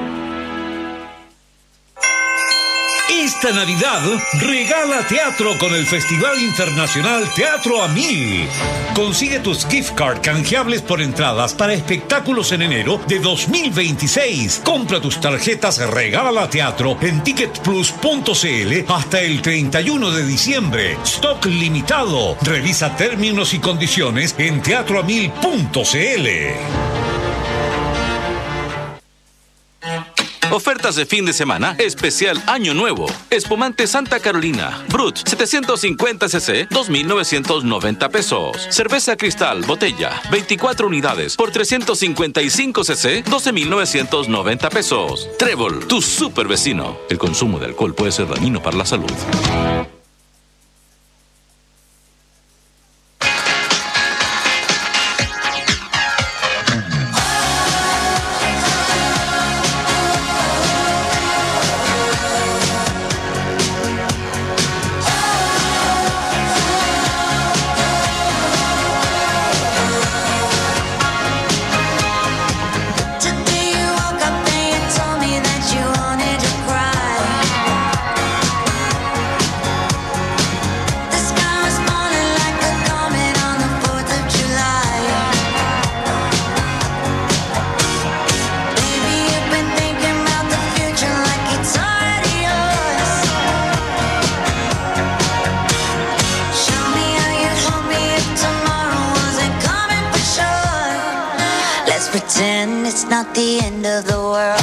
Esta Navidad, regala teatro con el Festival Internacional Teatro a Mil. Consigue tus gift card canjeables por entradas para espectáculos en enero de dos mil veintiséis. Compra tus tarjetas Regala Teatro en ticket plus punto cl hasta el treinta y uno de diciembre. Stock limitado. Revisa términos y condiciones en teatro a mil punto cl. Ofertas de fin de semana, especial Año Nuevo. Espumante Santa Carolina, Brut, setecientos cincuenta centilitros, dos mil novecientos noventa pesos. Cerveza Cristal, botella, veinticuatro unidades por trescientos cincuenta y cinco centilitros, doce mil novecientos noventa pesos. Trébol, tu super vecino. El consumo de alcohol puede ser dañino para la salud. Pretend it's not the end of the world.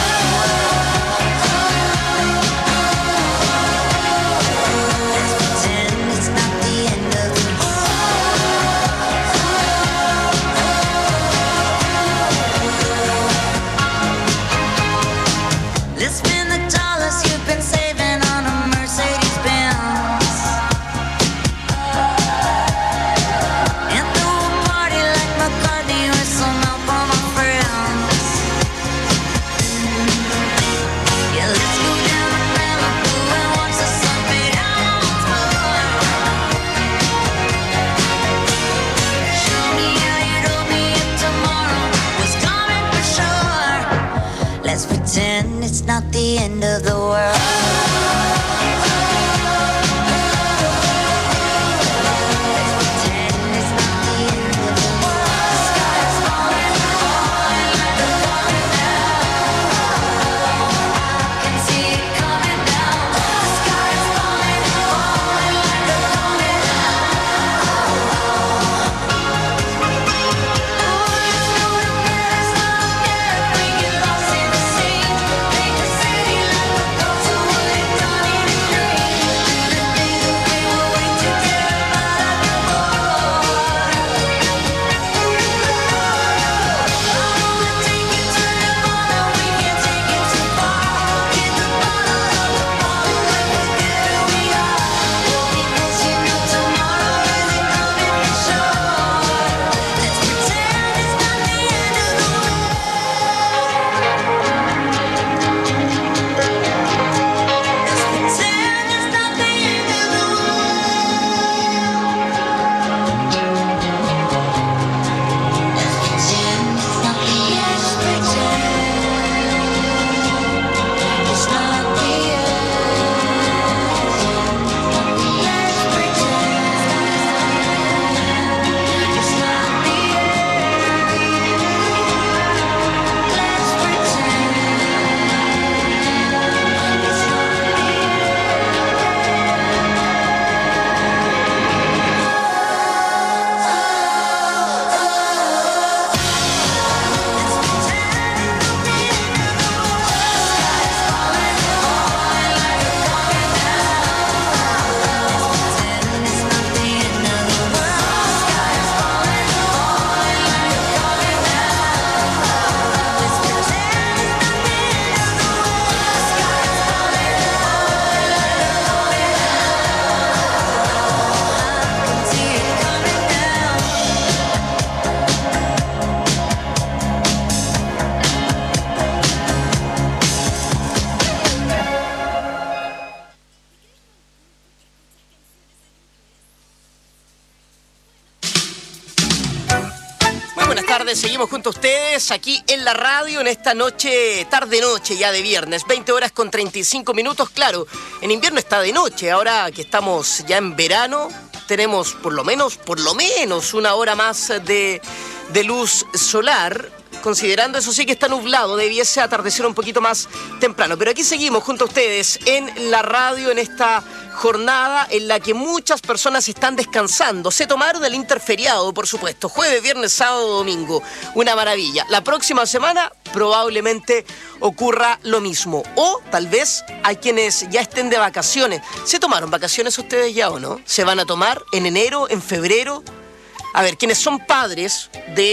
buenas tardes. Seguimos junto a ustedes aquí en la radio en esta noche, tarde-noche ya de viernes, veinte horas con treinta y cinco minutos. Claro, en invierno está de noche, ahora que estamos ya en verano, tenemos por lo menos, por lo menos una hora más de, de luz solar. Considerando eso sí que está nublado, debiese atardecer un poquito más temprano. Pero aquí seguimos junto a ustedes en la radio en esta jornada en la que muchas personas están descansando. Se tomaron el interferiado, por supuesto. Jueves, viernes, sábado, domingo. Una maravilla. La próxima semana probablemente ocurra lo mismo. O tal vez hay quienes ya estén de vacaciones. ¿Se tomaron vacaciones ustedes ya o no? ¿Se van a tomar en enero, en febrero? A ver, quienes son padres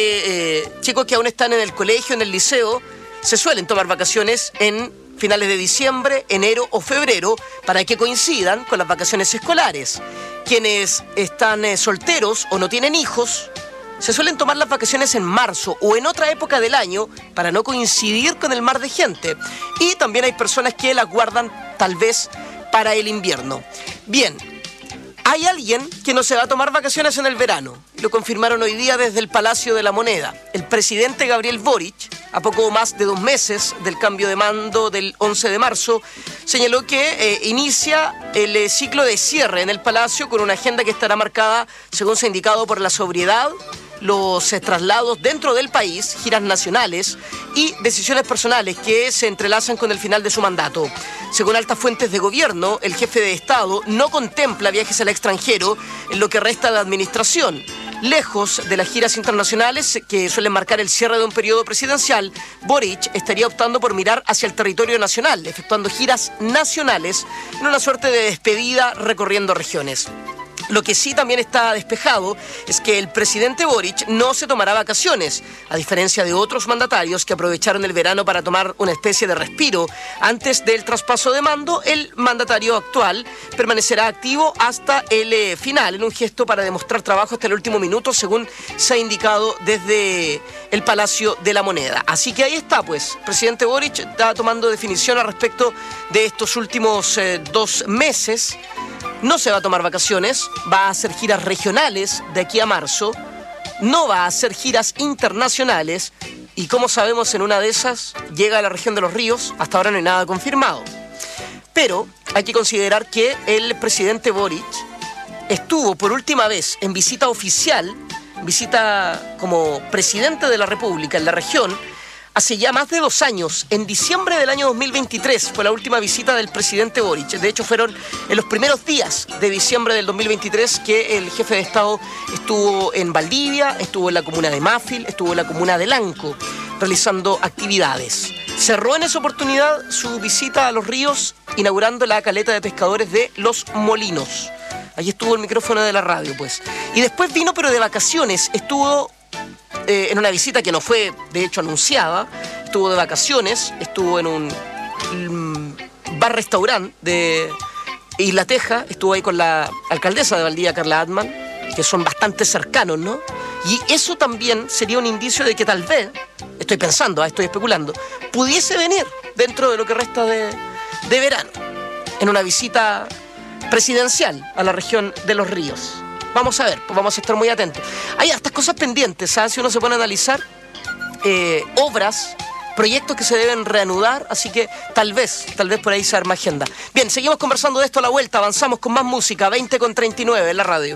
de eh, chicos que aún están en el colegio, en el liceo, se suelen tomar vacaciones en finales de diciembre, enero o febrero para que coincidan con las vacaciones escolares. Quienes están eh, solteros o no tienen hijos, se suelen tomar las vacaciones en marzo o en otra época del año para no coincidir con el mar de gente. Y también hay personas que las guardan tal vez para el invierno. Bien. Hay alguien que no se va a tomar vacaciones en el verano. Lo confirmaron hoy día desde el Palacio de la Moneda. El presidente Gabriel Boric, a poco más de dos meses del cambio de mando del once de marzo, señaló que eh, inicia el eh, ciclo de cierre en el Palacio con una agenda que estará marcada, según se ha indicado, por la sobriedad, los eh, traslados dentro del país, giras nacionales y decisiones personales que se entrelazan con el final de su mandato. Según altas fuentes de gobierno, el jefe de Estado no contempla viajes al extranjero en lo que resta de administración. Lejos de las giras internacionales que suelen marcar el cierre de un periodo presidencial, Boric estaría optando por mirar hacia el territorio nacional, efectuando giras nacionales en una suerte de despedida recorriendo regiones. Lo que sí también está despejado es que el presidente Boric no se tomará vacaciones, a diferencia de otros mandatarios que aprovecharon el verano para tomar una especie de respiro. Antes del traspaso de mando, el mandatario actual permanecerá activo hasta el eh, final, en un gesto para demostrar trabajo hasta el último minuto, según se ha indicado desde el Palacio de la Moneda. Así que ahí está, pues, presidente Boric está tomando definición al respecto de estos últimos eh, dos meses. No se va a tomar vacaciones, va a hacer giras regionales de aquí a marzo, no va a hacer giras internacionales y, como sabemos, en una de esas llega a la región de Los Ríos. Hasta ahora no hay nada confirmado. Pero hay que considerar que el presidente Boric estuvo por última vez en visita oficial, visita como presidente de la República en la región, hace ya más de dos años, en diciembre del año dos mil veintitrés, fue la última visita del presidente Boric. De hecho, fueron en los primeros días de diciembre del dos mil veintitrés que el jefe de Estado estuvo en Valdivia, estuvo en la comuna de Mafil, estuvo en la comuna de Lanco, realizando actividades. Cerró en esa oportunidad su visita a Los Ríos, inaugurando la caleta de pescadores de Los Molinos. Allí estuvo el micrófono de la radio, pues. Y después vino, pero de vacaciones, estuvo Eh, en una visita que no fue, de hecho, anunciada. Estuvo de vacaciones, estuvo en un um, bar-restaurante de Isla Teja, estuvo ahí con la alcaldesa de Valdivia, Carla Atman, que son bastante cercanos, ¿no? Y eso también sería un indicio de que tal vez, estoy pensando, estoy especulando, pudiese venir dentro de lo que resta de, de verano, en una visita presidencial a la región de Los Ríos. Vamos a ver, pues vamos a estar muy atentos. Hay hartas cosas pendientes, ¿sabes? Si uno se pone a analizar eh, obras, proyectos que se deben reanudar, así que tal vez, tal vez por ahí se arma agenda. Bien, seguimos conversando de esto a la vuelta, avanzamos con más música, veinte con treinta y nueve en la radio.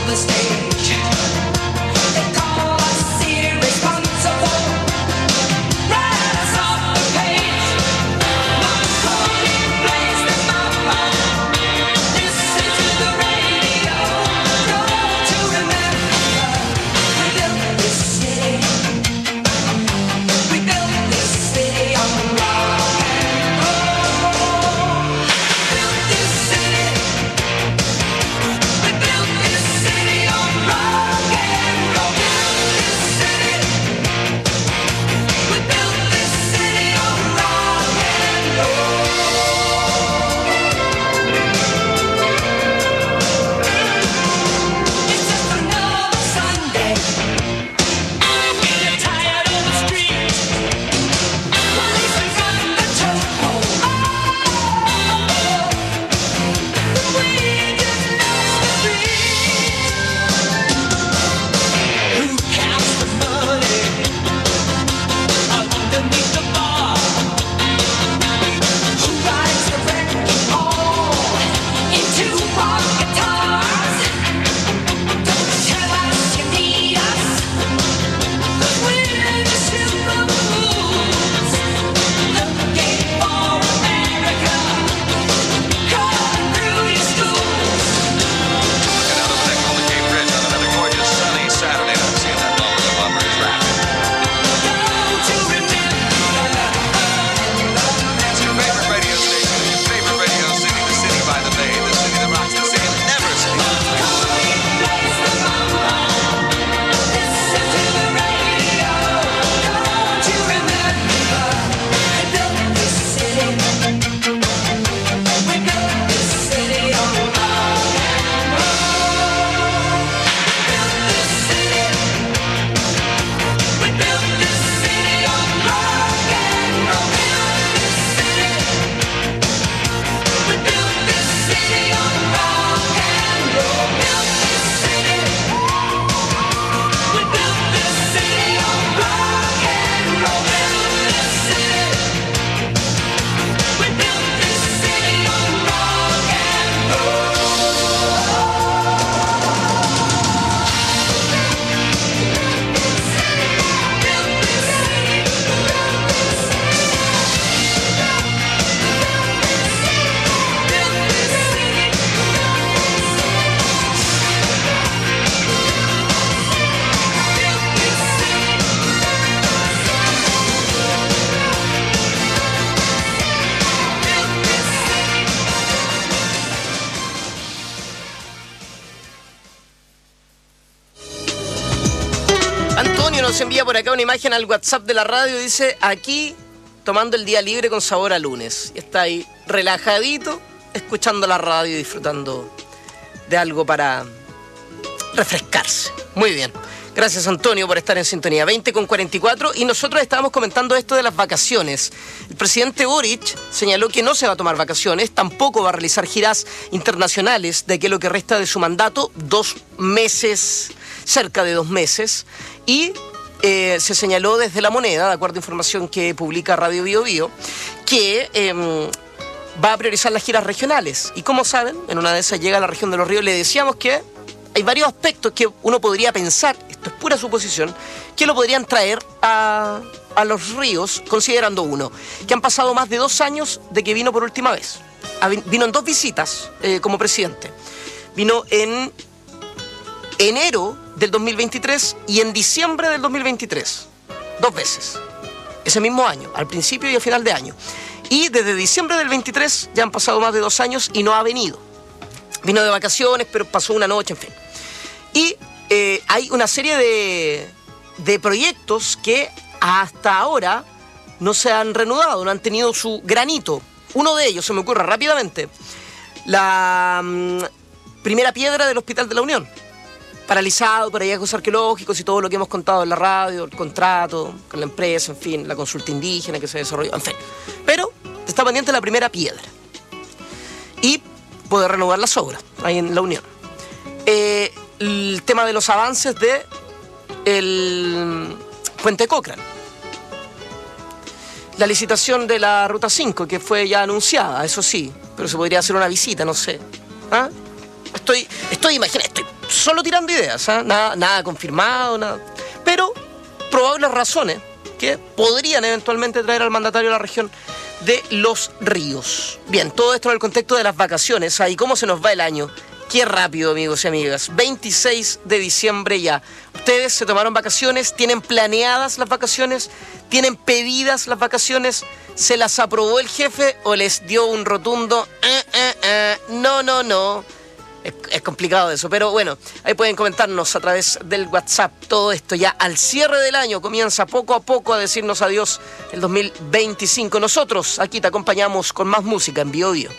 Nos envía por acá una imagen al WhatsApp de la radio. Dice, aquí tomando el día libre con sabor a lunes. Y está ahí relajadito, escuchando la radio y disfrutando de algo para refrescarse. Muy bien. Gracias, Antonio, por estar en sintonía. veinte con cuarenta y cuatro, y nosotros estábamos comentando esto de las vacaciones. El presidente Boric señaló que no se va a tomar vacaciones, tampoco va a realizar giras internacionales de que lo que resta de su mandato, dos meses, cerca de dos meses, y eh, se señaló desde La Moneda, de acuerdo a información que publica Radio Bio Bio, que eh, va a priorizar las giras regionales. Y como saben, en una de esas llega a la región de Los Ríos. Le decíamos que hay varios aspectos que uno podría pensar, esto es pura suposición, que lo podrían traer a, a Los Ríos, considerando uno, que han pasado más de dos años de que vino por última vez. Vino en dos visitas eh, como presidente. Vino en enero del dos mil veintitrés y en diciembre del dos mil veintitrés. Dos veces. Ese mismo año, al principio y al final de año. Y desde diciembre del veintitrés ya han pasado más de dos años y no ha venido. Vino de vacaciones, pero pasó una noche, en fin. Y eh, hay una serie de, de proyectos que hasta ahora no se han reanudado, no han tenido su granito. Uno de ellos, se me ocurre rápidamente, la um, primera piedra del Hospital de la Unión. Paralizado por hallazgos arqueológicos y todo lo que hemos contado en la radio, el contrato con la empresa, en fin, la consulta indígena que se desarrolló, en fin. Pero está pendiente la primera piedra. Y poder renovar las obras ahí en la Unión. Eh, el tema de los avances de el Puente Cochrane. La licitación de la Ruta cinco, que fue ya anunciada, eso sí, pero se podría hacer una visita, no sé. ¿Ah? Estoy, estoy, imagina, estoy solo tirando ideas, ¿eh? nada, nada confirmado, nada. Pero probables razones que podrían eventualmente traer al mandatario de la región de Los Ríos. Bien, todo esto en el contexto de las vacaciones. ¿Y cómo se nos va el año? Qué rápido, amigos y amigas. veintiséis de diciembre ya. ¿Ustedes se tomaron vacaciones? ¿Tienen planeadas las vacaciones? ¿Tienen pedidas las vacaciones? ¿Se las aprobó el jefe o les dio un rotundo eh, eh, eh, no, no, no? Es, es complicado eso, pero bueno, ahí pueden comentarnos a través del WhatsApp todo esto. Ya al cierre del año comienza poco a poco a decirnos adiós el dos mil veinticinco. Nosotros aquí te acompañamos con más música en Bio Bio.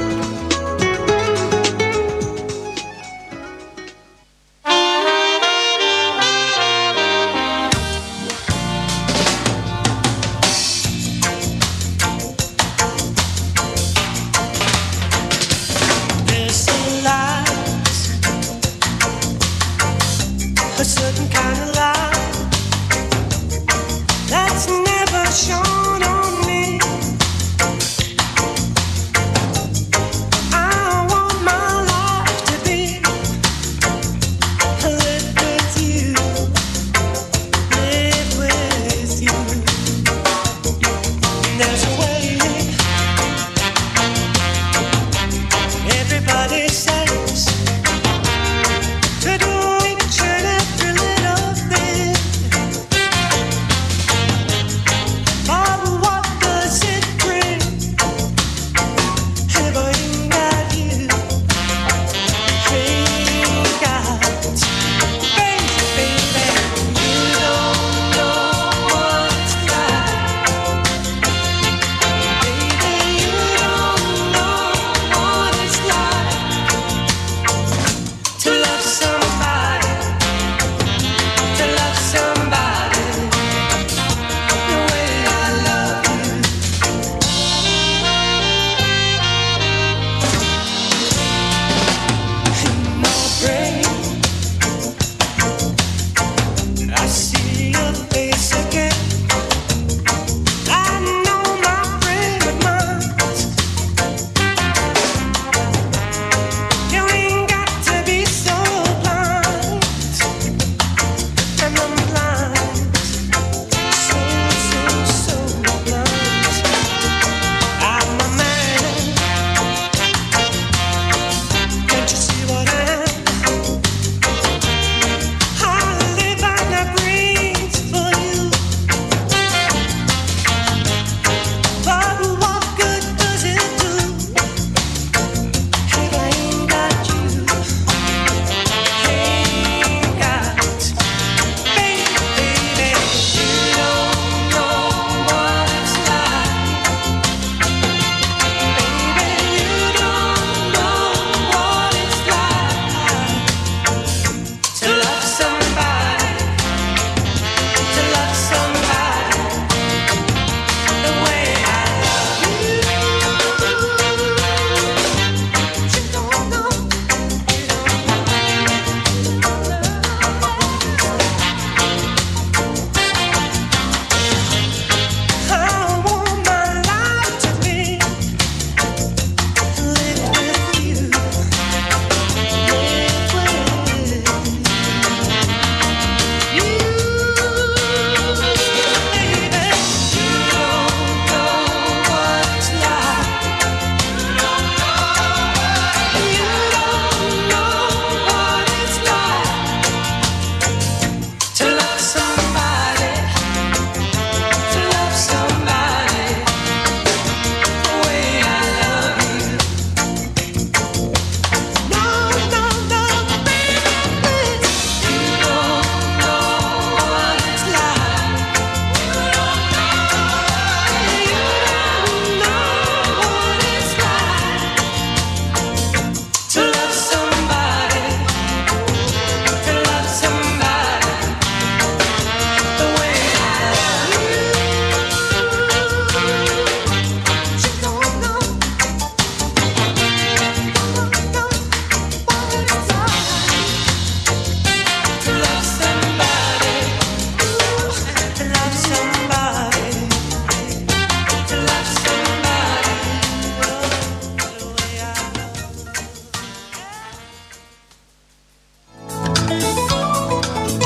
A certain kind of light that's never shone on me. I want my life to be live with you, live with you. There's a way everybody says to do each and every little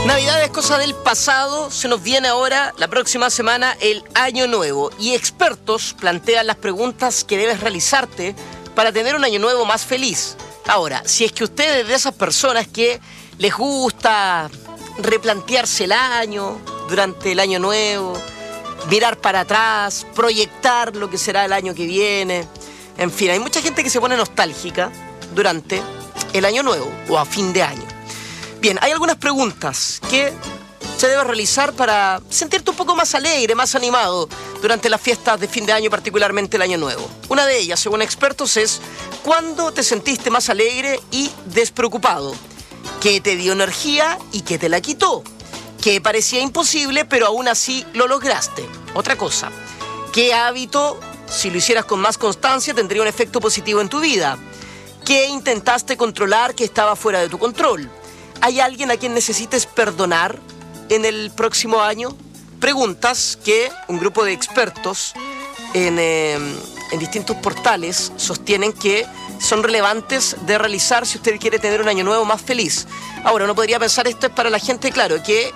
Navidad es cosa del pasado, se nos viene ahora, la próxima semana, el Año Nuevo. Y expertos plantean las preguntas que debes realizarte para tener un Año Nuevo más feliz. Ahora, si es que usted es de esas personas que les gusta replantearse el año durante el Año Nuevo, mirar para atrás, proyectar lo que será el año que viene, en fin, hay mucha gente que se pone nostálgica durante el Año Nuevo o a fin de año. Bien, hay algunas preguntas que se deben realizar para sentirte un poco más alegre, más animado durante las fiestas de fin de año, particularmente el Año Nuevo. Una de ellas, según expertos, es ¿cuándo te sentiste más alegre y despreocupado? ¿Qué te dio energía y qué te la quitó? ¿Qué parecía imposible pero aún así lo lograste? Otra cosa, ¿qué hábito, si lo hicieras con más constancia, tendría un efecto positivo en tu vida? ¿Qué intentaste controlar que estaba fuera de tu control? ¿Hay alguien a quien necesites perdonar en el próximo año? Preguntas que un grupo de expertos en, eh, en distintos portales sostienen que son relevantes de realizar si usted quiere tener un año nuevo más feliz. Ahora, uno podría pensar esto es para la gente, claro, que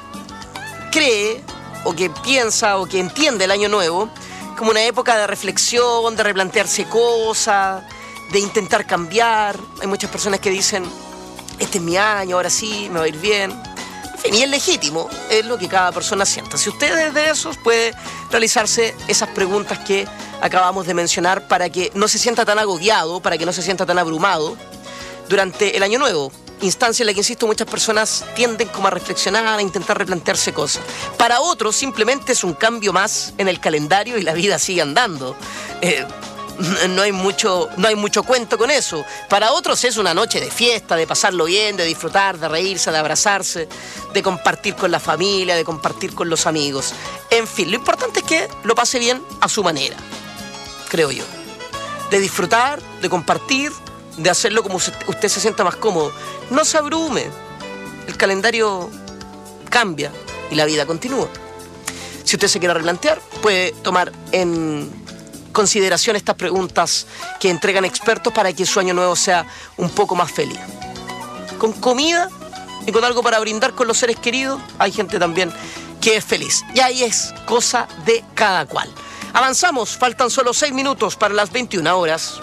cree o que piensa o que entiende el año nuevo como una época de reflexión, de replantearse cosas, de intentar cambiar. Hay muchas personas que dicen, este es mi año, ahora sí, me va a ir bien. En fin, y es legítimo, es lo que cada persona sienta. Si usted es de esos, puede realizarse esas preguntas que acabamos de mencionar para que no se sienta tan agobiado, para que no se sienta tan abrumado durante el año nuevo. Instancia en la que, insisto, muchas personas tienden como a reflexionar, a intentar replantearse cosas. Para otros simplemente es un cambio más en el calendario y la vida sigue andando. Eh, no hay mucho, no hay mucho cuento con eso. Para otros es una noche de fiesta, de pasarlo bien, de disfrutar, de reírse, de abrazarse, de compartir con la familia, de compartir con los amigos. En fin, lo importante es que lo pase bien a su manera, creo yo. De disfrutar, de compartir, de hacerlo como usted se sienta más cómodo. No se abrume. El calendario cambia y la vida continúa. Si usted se quiere replantear, puede tomar en consideración estas preguntas que entregan expertos para que su año nuevo sea un poco más feliz. Con comida y con algo para brindar con los seres queridos, hay gente también que es feliz. Y ahí es cosa de cada cual. Avanzamos, faltan solo seis minutos para las veintiuna horas.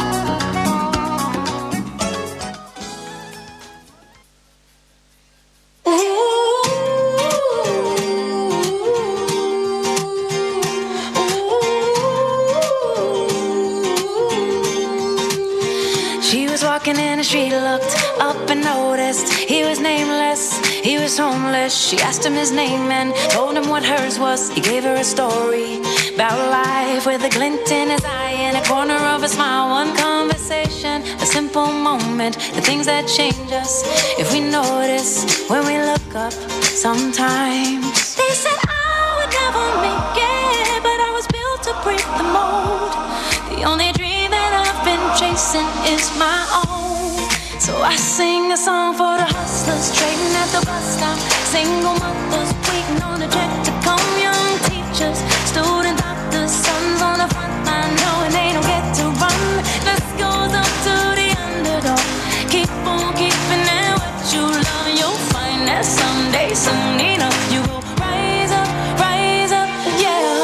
Walking in the street, looked up and noticed he was nameless, he was homeless. She asked him his name and told him what hers was. He gave her a story about life with a glint in his eye and a corner of a smile. One conversation, a simple moment, the things that change us if we notice when we look up sometimes. They said I would never make it, but I was built to break the mold. The only dream that I've been chasing is my own. So I sing a song for the hustlers trading at the bus stop, single mothers waiting on a check to come, young teachers, student doctors, sons on the front line knowing they don't get to run. This goes up to the underdog. Keep on keeping it what you love, and you'll find that someday, soon enough, you will rise up, rise up, yeah.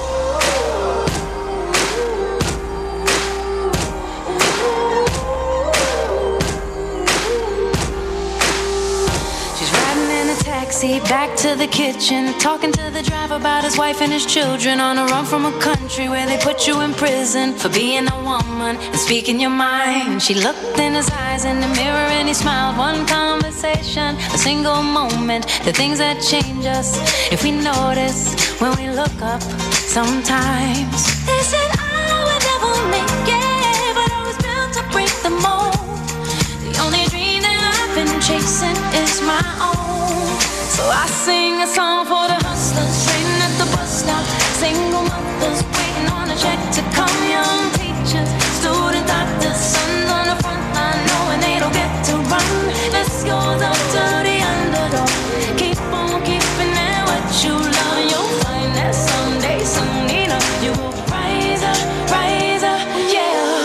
Back to the kitchen, talking to the driver about his wife and his children, on a run from a country where they put you in prison for being a woman and speaking your mind. She looked in his eyes in the mirror and he smiled. One conversation, a single moment, the things that change us if we notice when we look up sometimes. They said I would never make it, but I was built to break the mold. The only dream that I've been chasing is my own. So I sing a song for the hustlers trading at the bus stop, single mothers waiting on a check to come, young teachers, student doctors, sons on the front line knowing they don't get to run. This goes up to the underdog. Keep on keeping it what you love, and you'll find that someday, soon enough, you will rise up, rise up, yeah.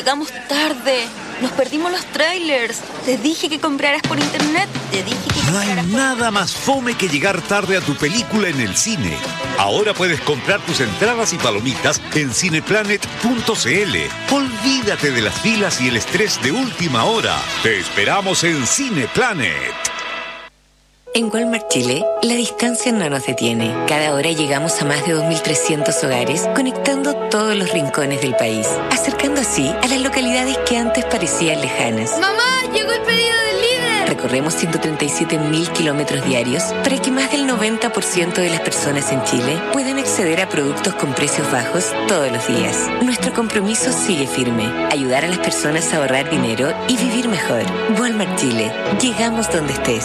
llegamos tarde. Nos perdimos los trailers. Te dije que compraras por internet. Te dije que No hay nada más fome que llegar tarde a tu película en el cine. Ahora puedes comprar tus entradas y palomitas en cineplanet punto c l. Olvídate de las filas y el estrés de última hora. Te esperamos en Cineplanet. En Walmart Chile, la distancia no nos detiene. Cada hora llegamos a más de dos mil trescientos hogares, conectando todos los rincones del país, acercando así a las localidades que antes parecían lejanas. ¡Mamá! ¡Llegó el pedido del líder! Recorremos ciento treinta y siete mil kilómetros diarios para que más del noventa por ciento de las personas en Chile puedan acceder a productos con precios bajos todos los días. Nuestro compromiso sigue firme: ayudar a las personas a ahorrar dinero y vivir mejor. Walmart Chile. Llegamos donde estés.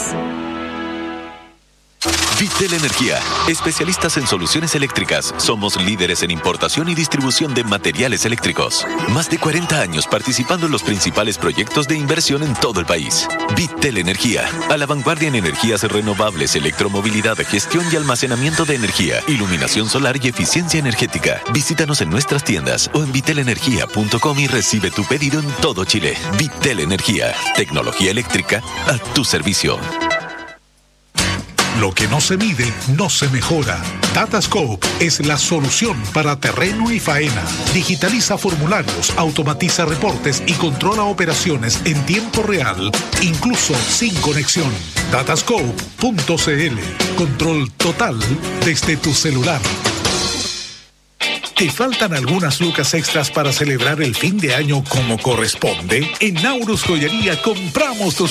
Vitel Energía, especialistas en soluciones eléctricas. Somos líderes en importación y distribución de materiales eléctricos. Más de cuarenta años participando en los principales proyectos de inversión en todo el país. Vitel Energía, a la vanguardia en energías renovables, electromovilidad, gestión y almacenamiento de energía, iluminación solar y eficiencia energética. Visítanos en nuestras tiendas o en vitel energía punto com y recibe tu pedido en todo Chile. Vitel Energía, tecnología eléctrica a tu servicio. Lo que no se mide, no se mejora. Datascope es la solución para terreno y faena. Digitaliza formularios, automatiza reportes y controla operaciones en tiempo real, incluso sin conexión. datascope punto c l. Control total desde tu celular. ¿Te faltan algunas lucas extras para celebrar el fin de año como corresponde? En Naurus Joyería compramos tus